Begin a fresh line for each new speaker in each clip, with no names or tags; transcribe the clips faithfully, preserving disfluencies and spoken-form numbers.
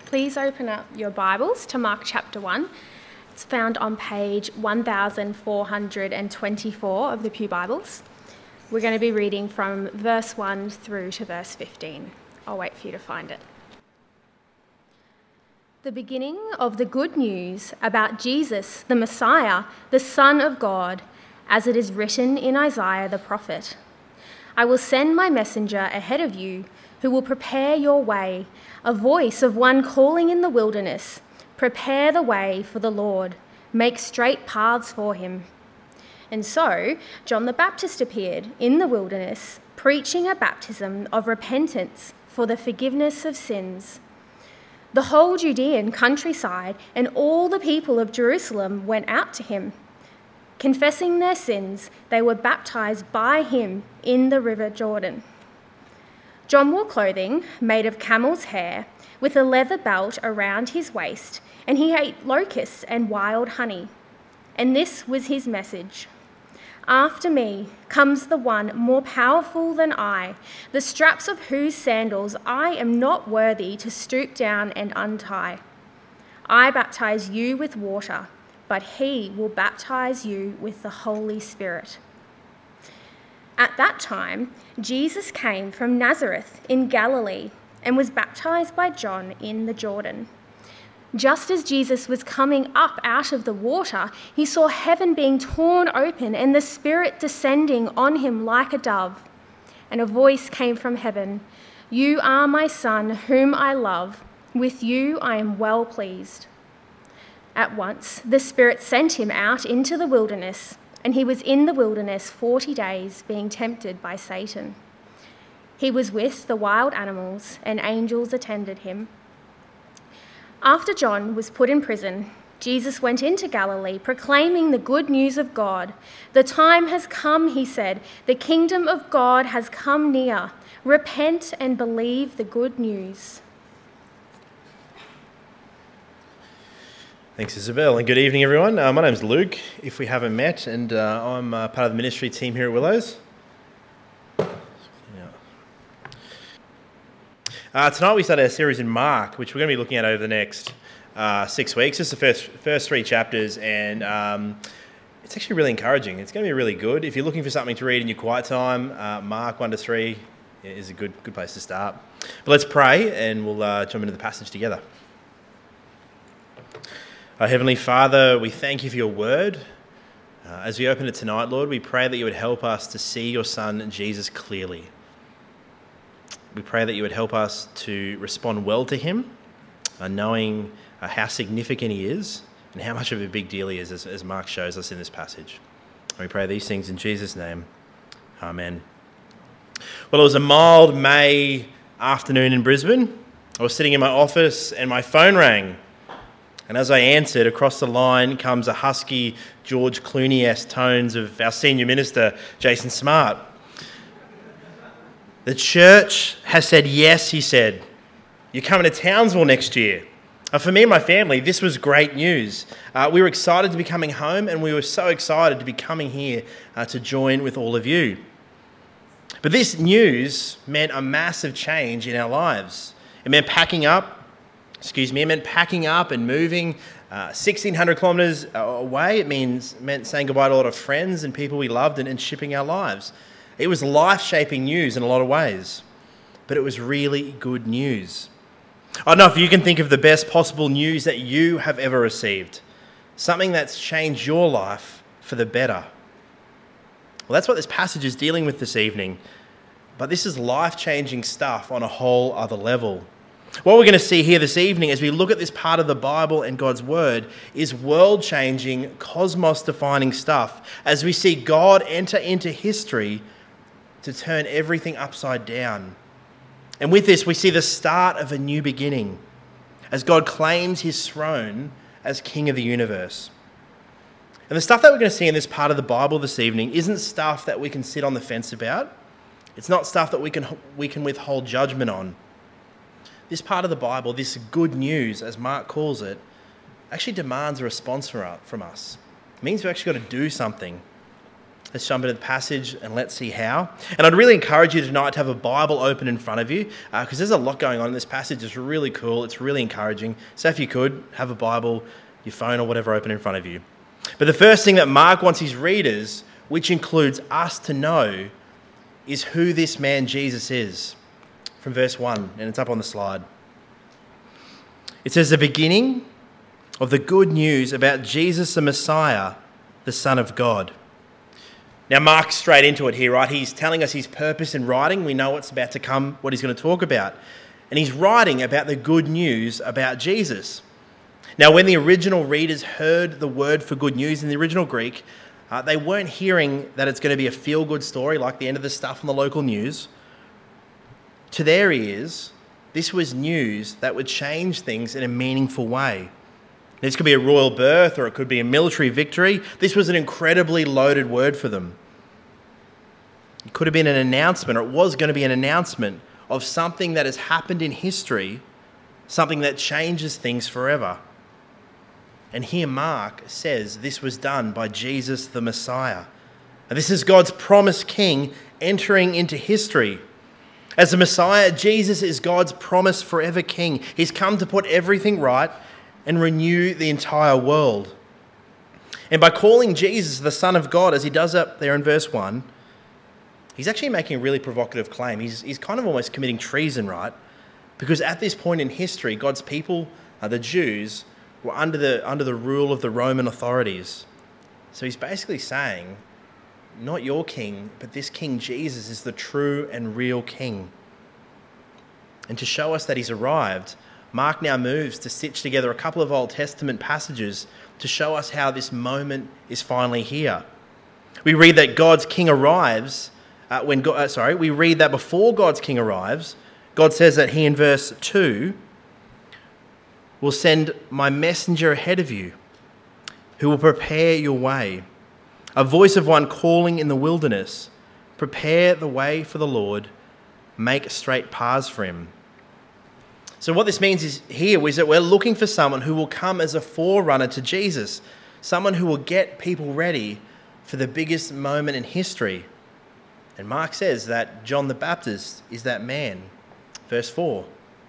Please open up your Bibles to Mark chapter one. It's found on page one thousand four hundred twenty-four of the Pew Bibles. We're going to be reading from verse one through to verse fifteen. I'll wait for you to find it. The beginning of the good news about Jesus, the Messiah, the Son of God, as it is written in Isaiah the prophet. I will send my messenger ahead of you, who will prepare your way, a voice of one calling in the wilderness, prepare the way for the Lord, make straight paths for him. And so John the Baptist appeared in the wilderness, preaching a baptism of repentance for the forgiveness of sins. The whole Judean countryside and all the people of Jerusalem went out to him. Confessing their sins, they were baptized by him in the river Jordan. John wore clothing made of camel's hair, with a leather belt around his waist, and he ate locusts and wild honey. And this was his message: after me comes the one more powerful than I, the straps of whose sandals I am not worthy to stoop down and untie. I baptize you with water, but he will baptize you with the Holy Spirit. At that time, Jesus came from Nazareth in Galilee and was baptized by John in the Jordan. Just as Jesus was coming up out of the water, he saw heaven being torn open and the Spirit descending on him like a dove. And a voice came from heaven, "You are my Son, whom I love. With you I am well pleased." At once, the Spirit sent him out into the wilderness, and he was in the wilderness forty days, being tempted by Satan. He was with the wild animals, and angels attended him. After John was put in prison, Jesus went into Galilee, proclaiming the good news of God. "The time has come," he said. "The kingdom of God has come near. Repent and believe the good news."
Thanks, Isabel, and good evening, everyone. Uh, my name's Luke, if we haven't met, and uh, I'm uh, part of the ministry team here at Willows. Yeah. Uh, tonight we start our series in Mark, which we're going to be looking at over the next uh, six weeks. Just the first first three chapters, and um, it's actually really encouraging. It's going to be really good. If you're looking for something to read in your quiet time, uh, Mark one to three is a good good place to start. But let's pray, and we'll uh, jump into the passage together. Our Heavenly Father, we thank you for your word. Uh, as we open it tonight, Lord, we pray that you would help us to see your Son, Jesus, clearly. We pray that you would help us to respond well to him, uh, knowing uh, how significant he is and how much of a big deal he is, as, as Mark shows us in this passage. And we pray these things in Jesus' name. Amen. Well, it was a mild May afternoon in Brisbane. I was sitting in my office and my phone rang. And as I answered, across the line comes a husky George Clooney-esque tones of our senior minister, Jason Smart. "The church has said yes," he said. "You're coming to Townsville next year." Uh, for me and my family, this was great news. Uh, we were excited to be coming home, and we were so excited to be coming here uh, to join with all of you. But this news meant a massive change in our lives. It meant packing up. Excuse me, it meant packing up and moving uh, sixteen hundred kilometres away. It means meant saying goodbye to a lot of friends and people we loved and, and shipping our lives. It was life-shaping news in a lot of ways, but it was really good news. I don't know if you can think of the best possible news that you have ever received, something that's changed your life for the better. Well, that's what this passage is dealing with this evening, but this is life-changing stuff on a whole other level. What we're going to see here this evening as we look at this part of the Bible and God's Word is world-changing, cosmos-defining stuff as we see God enter into history to turn everything upside down. And with this, we see the start of a new beginning as God claims his throne as King of the universe. And the stuff that we're going to see in this part of the Bible this evening isn't stuff that we can sit on the fence about. It's not stuff that we can we can withhold judgment on. This part of the Bible, this good news, as Mark calls it, actually demands a response from us. It means we've actually got to do something. Let's jump into the passage and let's see how. And I'd really encourage you tonight to have a Bible open in front of you because uh, there's a lot going on in this passage. It's really cool. It's really encouraging. So if you could, have a Bible, your phone or whatever open in front of you. But the first thing that Mark wants his readers, which includes us, to know is who this man Jesus is. From verse one, and it's up on the slide. It says, the beginning of the good news about Jesus the Messiah, the Son of God. Now, Mark's straight into it here, right? He's telling us his purpose in writing. We know what's about to come, what he's going to talk about. And he's writing about the good news about Jesus. Now, when the original readers heard the word for good news in the original Greek, uh, they weren't hearing that it's going to be a feel-good story like the end of the stuff on the local news. To their ears, this was news that would change things in a meaningful way. This could be a royal birth or it could be a military victory. This was an incredibly loaded word for them. It could have been an announcement, or it was going to be an announcement of something that has happened in history, something that changes things forever. And here Mark says this was done by Jesus the Messiah. And this is God's promised king entering into history. As the Messiah, Jesus is God's promised forever king. He's come to put everything right and renew the entire world. And by calling Jesus the Son of God, as he does up there in verse one, he's actually making a really provocative claim. He's, he's kind of almost committing treason, right? Because at this point in history, God's people, uh, the Jews, were under the, under the rule of the Roman authorities. So he's basically saying, not your king, but this King Jesus is the true and real king. And to show us that he's arrived, Mark now moves to stitch together a couple of Old Testament passages to show us how this moment is finally here. We read that God's king arrives uh, when God, uh, sorry, we read that before God's king arrives, God says that he in verse two will send my messenger ahead of you who will prepare your way. A voice of one calling in the wilderness, prepare the way for the Lord, make straight paths for him. So what this means is here is that we're looking for someone who will come as a forerunner to Jesus, someone who will get people ready for the biggest moment in history. And Mark says that John the Baptist is that man. Verse four.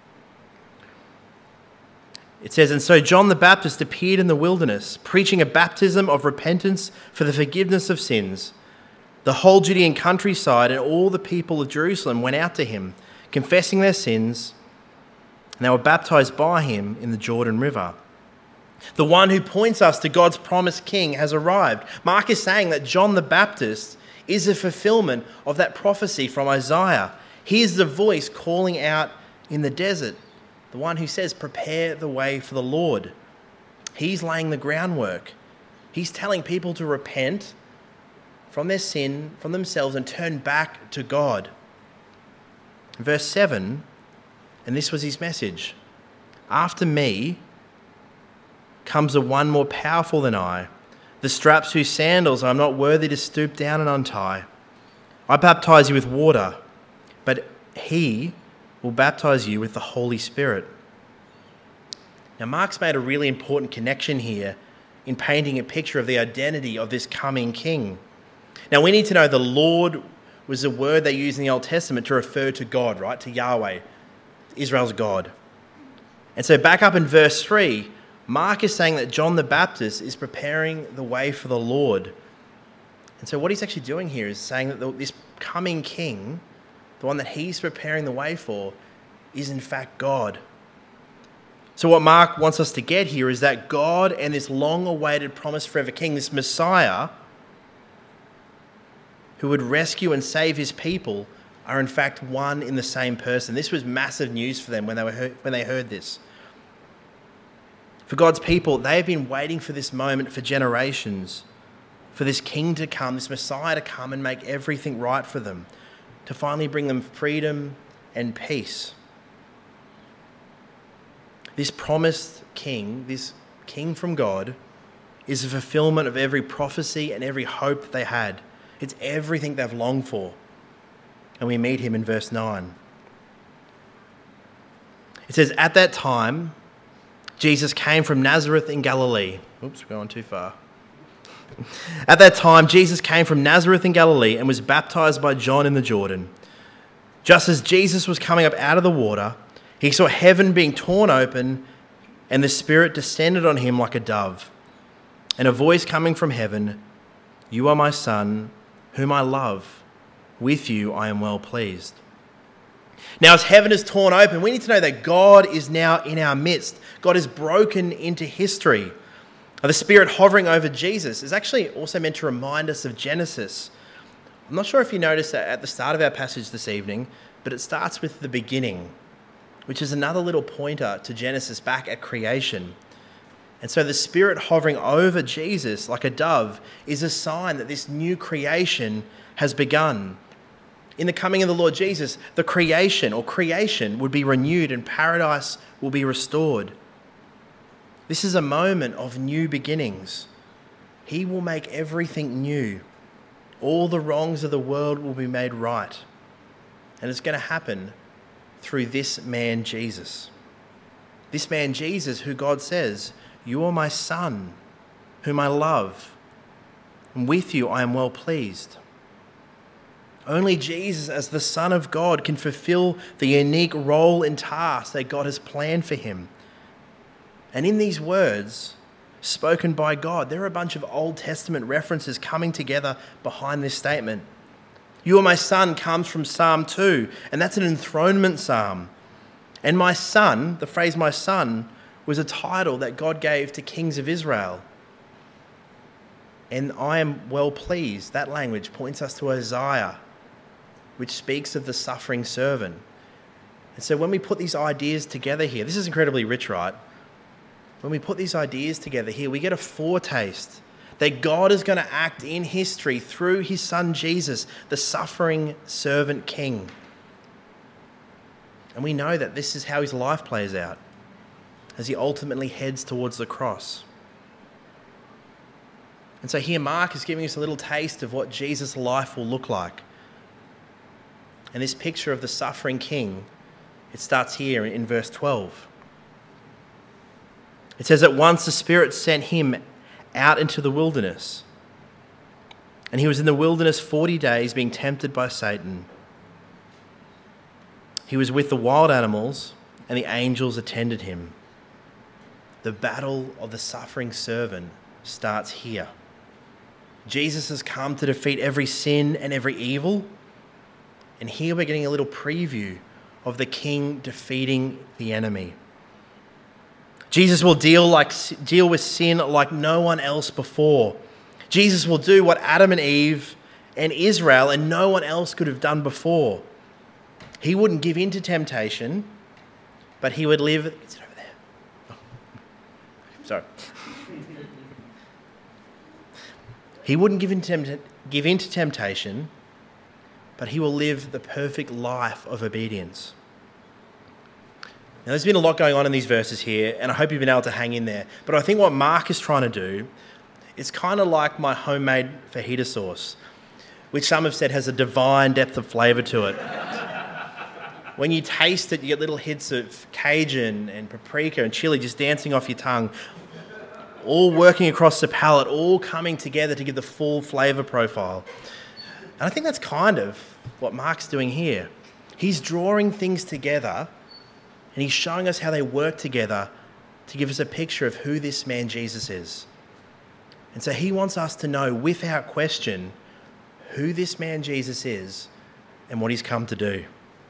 It says, and so John the Baptist appeared in the wilderness, preaching a baptism of repentance for the forgiveness of sins. The whole Judean countryside and all the people of Jerusalem went out to him, confessing their sins, and they were baptized by him in the Jordan River. The one who points us to God's promised king has arrived. Mark is saying that John the Baptist is a fulfillment of that prophecy from Isaiah. He is the voice calling out in the desert, the one who says, prepare the way for the Lord. He's laying the groundwork. He's telling people to repent from their sin, from themselves, and turn back to God. Verse seven, and this was his message. After me comes the one more powerful than I, the straps whose sandals I'm not worthy to stoop down and untie. I baptize you with water, but he will baptize you with the Holy Spirit. Now, Mark's made a really important connection here in painting a picture of the identity of this coming king. Now, we need to know the Lord was a word they use in the Old Testament to refer to God, right? To Yahweh, Israel's God. And so back up in verse three, Mark is saying that John the Baptist is preparing the way for the Lord. And so what he's actually doing here is saying that this coming king, the one that he's preparing the way for, is in fact God. So what Mark wants us to get here is that God and this long-awaited promised forever king, this Messiah, who would rescue and save his people, are in fact one in the same person. This was massive news for them when they were heard, when they heard this. For God's people, they have been waiting for this moment for generations, for this king to come, this Messiah to come and make everything right for them, to finally bring them freedom and peace. This promised king, this king from God, is a fulfillment of every prophecy and every hope that they had. It's everything they've longed for. And we meet him in verse nine. It says, at that time, Jesus came from Nazareth in Galilee. Oops, we're going too far. At that time, Jesus came from Nazareth in Galilee and was baptized by John in the Jordan. Just as Jesus was coming up out of the water, he saw heaven being torn open and the Spirit descended on him like a dove. And a voice coming from heaven, "You are my Son, whom I love. With you I am well pleased." Now, as heaven is torn open, we need to know that God is now in our midst. God is broken into history. The Spirit hovering over Jesus is actually also meant to remind us of Genesis. I'm not sure if you noticed that at the start of our passage this evening, but it starts with the beginning, which is another little pointer to Genesis back at creation. And so the Spirit hovering over Jesus like a dove is a sign that this new creation has begun. In the coming of the Lord Jesus, the creation or creation would be renewed and paradise will be restored. This is a moment of new beginnings. He will make everything new. All the wrongs of the world will be made right. And it's going to happen through this man, Jesus. This man, Jesus, who God says, "You are my Son, whom I love, and with you I am well pleased." Only Jesus, as the Son of God, can fulfill the unique role and task that God has planned for him. And in these words, spoken by God, there are a bunch of Old Testament references coming together behind this statement. "You are my Son" comes from Psalm two, and that's an enthronement psalm. And "my son," the phrase "my son," was a title that God gave to kings of Israel. And "I am well pleased," that language points us to Isaiah, which speaks of the suffering servant. And so when we put these ideas together here, this is incredibly rich, right? When we put these ideas together here, we get a foretaste that God is going to act in history through his Son Jesus, the suffering servant king. And we know that this is how his life plays out as he ultimately heads towards the cross. And so here Mark is giving us a little taste of what Jesus' life will look like. And this picture of the suffering king, it starts here in verse twelve. It says that once the Spirit sent him out into the wilderness, and he was in the wilderness forty days being tempted by Satan. He was with the wild animals, and the angels attended him. The battle of the suffering servant starts here. Jesus has come to defeat every sin and every evil, and here we're getting a little preview of the king defeating the enemy. Jesus will deal like deal with sin like no one else before. Jesus will do what Adam and Eve and Israel and no one else could have done before. He wouldn't give in to temptation, but he would live... Is it over there? Oh. Sorry. He wouldn't give in, to, give in to temptation, but he will live the perfect life of obedience. Now, there's been a lot going on in these verses here, and I hope you've been able to hang in there. But I think what Mark is trying to do is kind of like my homemade fajita sauce, which some have said has a divine depth of flavour to it. When you taste it, you get little hits of Cajun and paprika and chili just dancing off your tongue, all working across the palate, all coming together to give the full flavour profile. And I think that's kind of what Mark's doing here. He's drawing things together, and he's showing us how they work together to give us a picture of who this man Jesus is. And so he wants us to know without question who this man Jesus is and what he's come to do.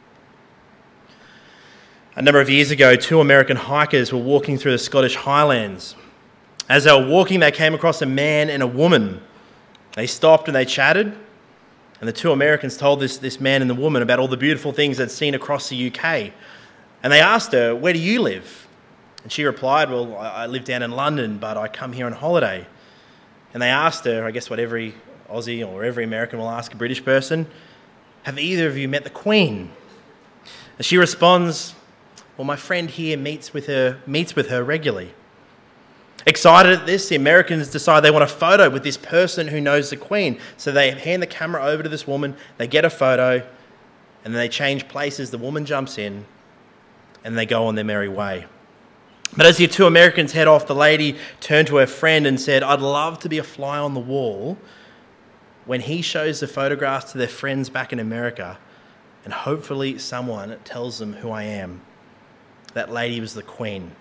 A number of years ago, two American hikers were walking through the Scottish Highlands. As they were walking, they came across a man and a woman. They stopped and they chatted. And the two Americans told this, this man and the woman about all the beautiful things they'd seen across the U K. And they asked her, "Where do you live?" And she replied, "Well, I live down in London, but I come here on holiday." And they asked her, I guess what every Aussie or every American will ask a British person, "Have either of you met the Queen?" And she responds, "Well, my friend here meets with her meets with her regularly." Excited at this, the Americans decide they want a photo with this person who knows the Queen. So they hand the camera over to this woman, they get a photo, and then they change places. The woman jumps in, and they go on their merry way. But as the two Americans head off, the lady turned to her friend and said, "I'd love to be a fly on the wall when he shows the photographs to their friends back in America, and hopefully someone tells them who I am." That lady was the Queen.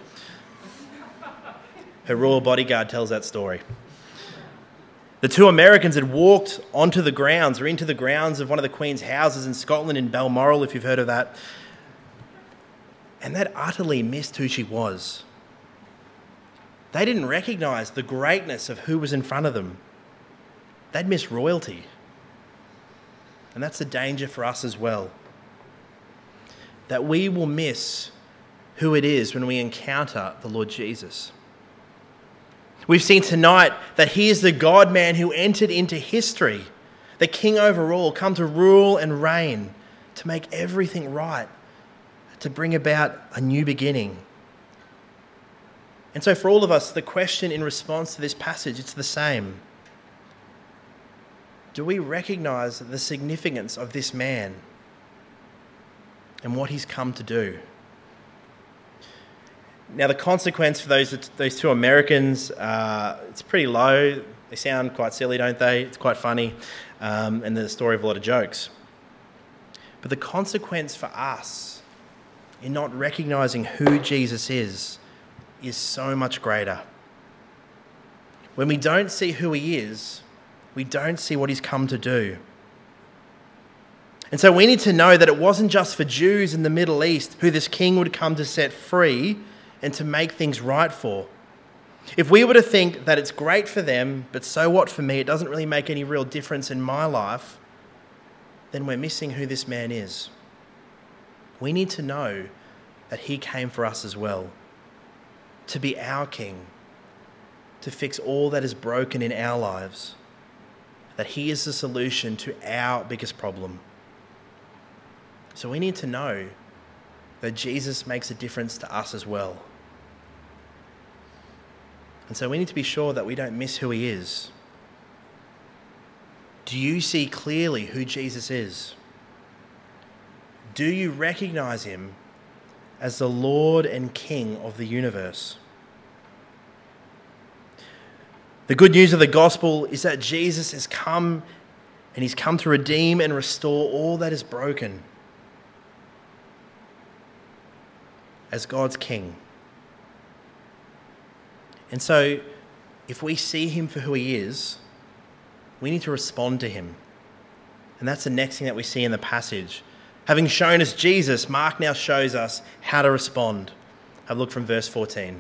Her royal bodyguard tells that story. The two Americans had walked onto the grounds or into the grounds of one of the Queen's houses in Scotland, in Balmoral, if you've heard of that. And they'd utterly missed who she was. They didn't recognise the greatness of who was in front of them. They'd missed royalty. And that's the danger for us as well. That we will miss who it is when we encounter the Lord Jesus. We've seen tonight that he is the God-man who entered into history, the King over all, come to rule and reign, to make everything right, to bring about a new beginning. And so for all of us, the question in response to this passage, it's the same. Do we recognise the significance of this man and what he's come to do? Now, the consequence for those those two Americans, uh, it's pretty low. They sound quite silly, don't they? It's quite funny, um, and the story of a lot of jokes. But the consequence for us in not recognising who Jesus is, is so much greater. When we don't see who he is, we don't see what he's come to do. And so we need to know that it wasn't just for Jews in the Middle East who this king would come to set free and to make things right for. If we were to think that it's great for them, but so what for me, it doesn't really make any real difference in my life, then we're missing who this man is. We need to know that he came for us as well, to be our king, to fix all that is broken in our lives, that he is the solution to our biggest problem. So we need to know that Jesus makes a difference to us as well. And so we need to be sure that we don't miss who he is. Do you see clearly who Jesus is? Do you recognise him as the Lord and King of the universe? The good news of the gospel is that Jesus has come, and he's come to redeem and restore all that is broken as God's King. And so, if we see him for who he is, we need to respond to him. And that's the next thing that we see in the passage. Having shown us Jesus, Mark now shows us how to respond. Have a look from verse fourteen.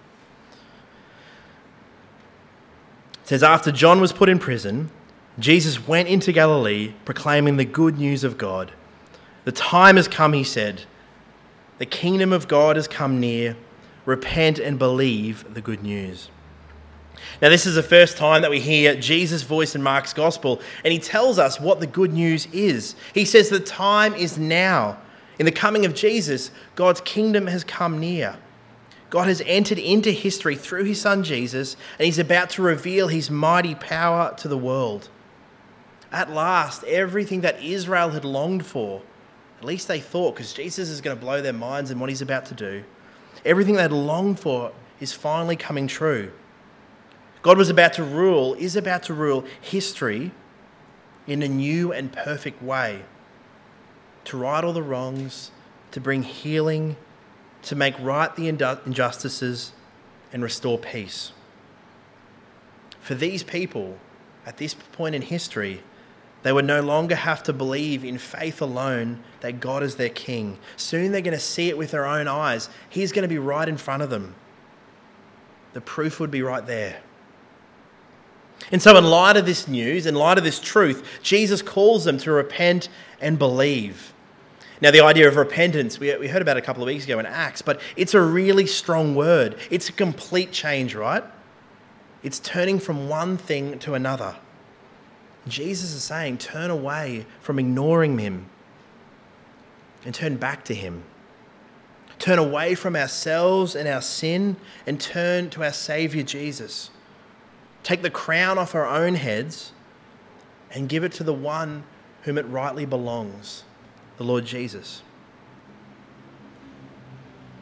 It says, "After John was put in prison, Jesus went into Galilee proclaiming the good news of God. The time has come," he said. "The kingdom of God has come near. Repent and believe the good news." Now, this is the first time that we hear Jesus' voice in Mark's gospel, and he tells us what the good news is. He says the time is now. In the coming of Jesus, God's kingdom has come near. God has entered into history through his son Jesus, and he's about to reveal his mighty power to the world. At last, everything that Israel had longed for, at least they thought, because Jesus is going to blow their minds in what he's about to do, everything they had longed for is finally coming true. God was about to rule, is about to rule history in a new and perfect way, to right all the wrongs, to bring healing, to make right the injustices, and restore peace. For these people, at this point in history, they would no longer have to believe in faith alone that God is their king. Soon they're going to see it with their own eyes. He's going to be right in front of them. The proof would be right there. And so in light of this news, in light of this truth, Jesus calls them to repent and believe. Now, the idea of repentance, we, we heard about it a couple of weeks ago in Acts, but it's a really strong word. It's a complete change, right? It's turning from one thing to another. Jesus is saying, turn away from ignoring him and turn back to him. Turn away from ourselves and our sin and turn to our Saviour Jesus. Take the crown off our own heads and give it to the one whom it rightly belongs, the Lord Jesus.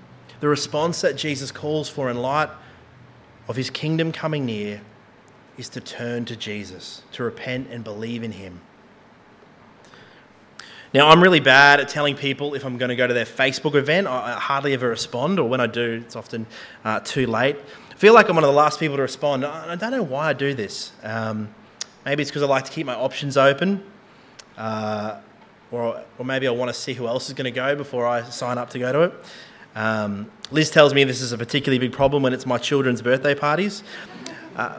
The response that Jesus calls for in light of his kingdom coming near is to turn to Jesus, to repent and believe in him. Now, I'm really bad at telling people if I'm going to go to their Facebook event. I hardly ever respond, or when I do, it's often uh, too late. I feel like I'm one of the last people to respond. I don't know why I do this. Um, maybe it's because I like to keep my options open, uh, or, or maybe I want to see who else is going to go before I sign up to go to it. Um, Liz tells me this is a particularly big problem when it's my children's birthday parties. Uh,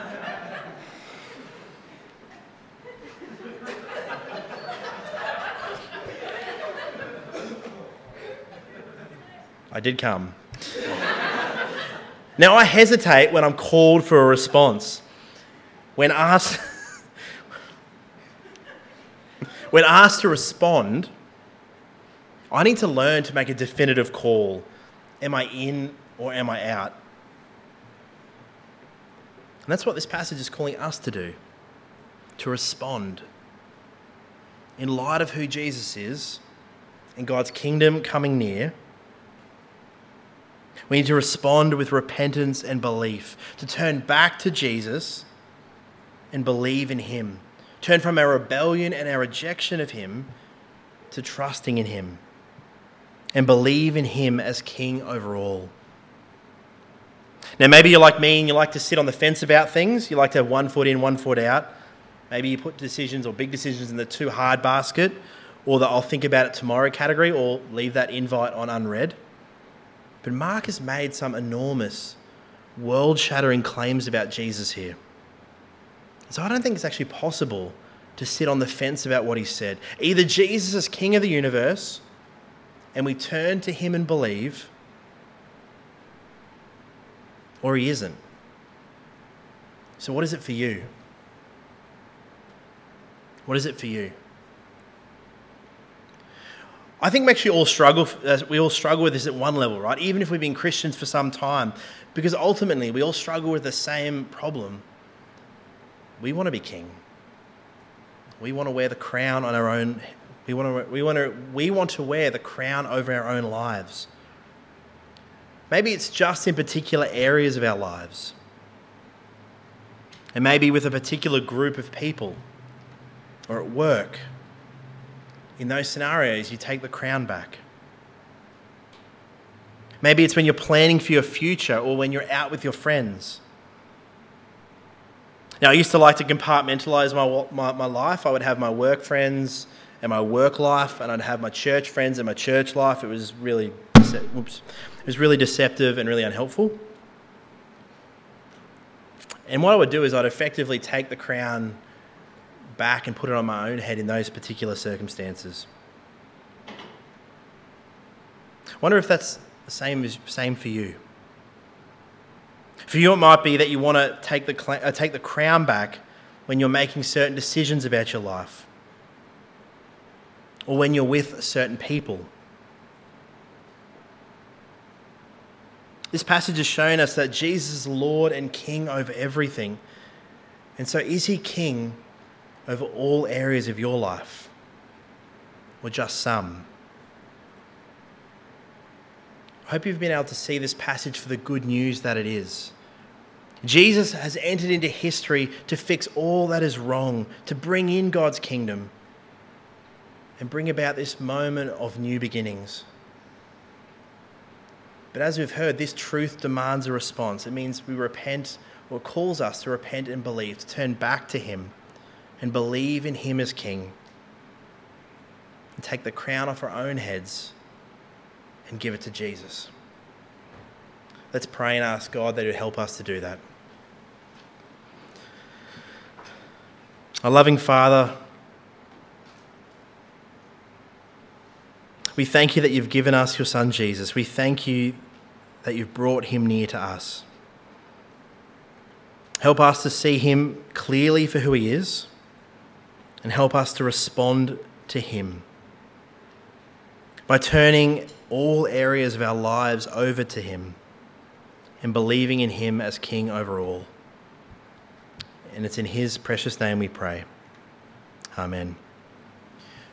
I did come. Now, I hesitate when I'm called for a response. When asked, when asked to respond, I need to learn to make a definitive call. Am I in or am I out? And that's what this passage is calling us to do, to respond. In light of who Jesus is and God's kingdom coming near, we need to respond with repentance and belief, to turn back to Jesus and believe in him. Turn from our rebellion and our rejection of him to trusting in him and believe in him as king over all. Now, maybe you're like me and you like to sit on the fence about things. You like to have one foot in, one foot out. Maybe you put decisions or big decisions in the too hard basket, or the I'll think about it tomorrow category, or leave that invite on unread. But Mark has made some enormous, world-shattering claims about Jesus here. So I don't think it's actually possible to sit on the fence about what he said. Either Jesus is king of the universe and we turn to him and believe, or he isn't. So what is it for you? What is it for you? I think we actually all struggle, we all struggle with this at one level, right? Even if we've been Christians for some time, because ultimately we all struggle with the same problem. We want to be king. We want to wear the crown on our own. We want to, we want to, we want to wear the crown over our own lives. Maybe it's just in particular areas of our lives. And maybe with a particular group of people or at work. In those scenarios, you take the crown back. Maybe it's when you're planning for your future or when you're out with your friends. Now, I used to like to compartmentalise my, my, my life. I would have my work friends and my work life, and I'd have my church friends and my church life. It was really, oops, it was really deceptive and really unhelpful. And what I would do is I'd effectively take the crown back and put it on my own head in those particular circumstances. I wonder if that's the same as same for you. For you, it might be that you want to take the uh, take the crown back when you're making certain decisions about your life, or when you're with certain people. This passage has shown us that Jesus is Lord and King over everything. And so is he king over all areas of your life, or just some? I hope you've been able to see this passage for the good news that it is. Jesus has entered into history to fix all that is wrong, to bring in God's kingdom and bring about this moment of new beginnings. But as we've heard, this truth demands a response. It means we repent, or calls us to repent and believe, to turn back to him and believe in him as king, and take the crown off our own heads and give it to Jesus. Let's pray and ask God that he would help us to do that. Our loving Father, we thank you that you've given us your Son Jesus. We thank you that you've brought him near to us. Help us to see him clearly for who he is, and help us to respond to him by turning all areas of our lives over to him and believing in him as King over all. And it's in his precious name we pray. Amen.